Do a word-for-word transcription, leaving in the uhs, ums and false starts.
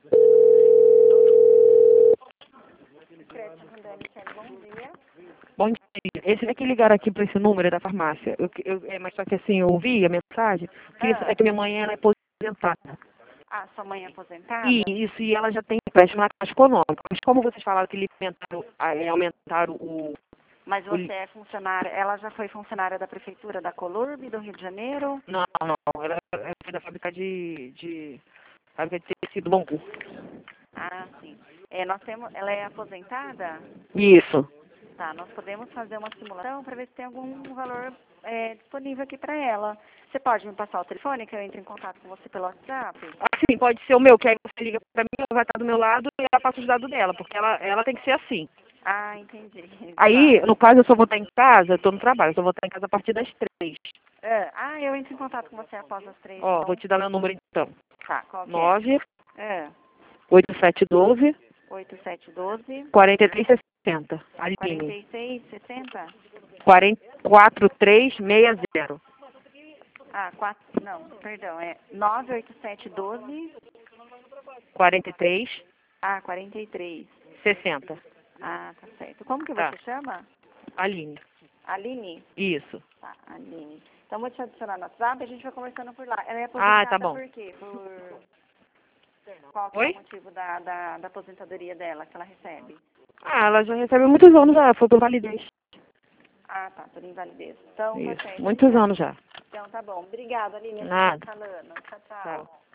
Bom dia. Bom dia. Esse é que ligaram aqui para esse número é da farmácia. Eu, eu, é, mas só que assim, eu ouvi a mensagem, que isso, Ah. é que minha mãe ela é aposentada. Ah, sua mãe é aposentada? E isso, e ela já tem empréstimo na Caixa Econômica. Mas como vocês falaram que eles aumentaram, ah, é, aumentaram o... Mas o você é funcionária, ela já foi funcionária da Prefeitura da Colurbe, do Rio de Janeiro? não, não, ela é da fábrica de... de fábrica de tecido bambu. Ah, sim. É, nós temos, ela é aposentada? Isso. Tá, nós podemos fazer uma simulação para ver se tem algum valor é, disponível aqui para ela. Você pode me passar o telefone que eu entre em contato com você pelo WhatsApp? Assim, pode ser o meu, que aí você liga pra mim, ela vai estar do meu lado e ela passa os dados dela, porque ela, ela tem que ser assim. Ah, entendi. Aí, Tá. no caso, eu só vou estar em casa, eu tô no trabalho, eu só vou estar em casa a partir das três. É, ah, eu entro em contato com você após as três, Ó, então. vou te dar meu número então. Tá, qual que é? nove É, oito sete um dois oito sete um dois, quatro três seis zero. quarenta Aline. e seis sessenta? quatro três seis zero. Ah, quatro, não, perdão, é nove oito sete um dois, quarenta e três ah, quarenta e três. sessenta. Ah, tá certo. Como que Tá. você chama? Aline. Aline? Isso. Tá, Aline. Então vou te adicionar no WhatsApp e a gente vai conversando por lá. Ela é Ah, aposentada tá bom. por quê? Por... Qual que é Oi? o motivo da, da, da aposentadoria dela que ela recebe? Ah, ela já recebe há muitos anos já, foi por validez. Ah, tá, por invalidez. Então tá Isso, certo. muitos anos já. Então tá bom. Obrigada, Aline. A gente vai Nada. falando. Tchau, tchau. Tchau.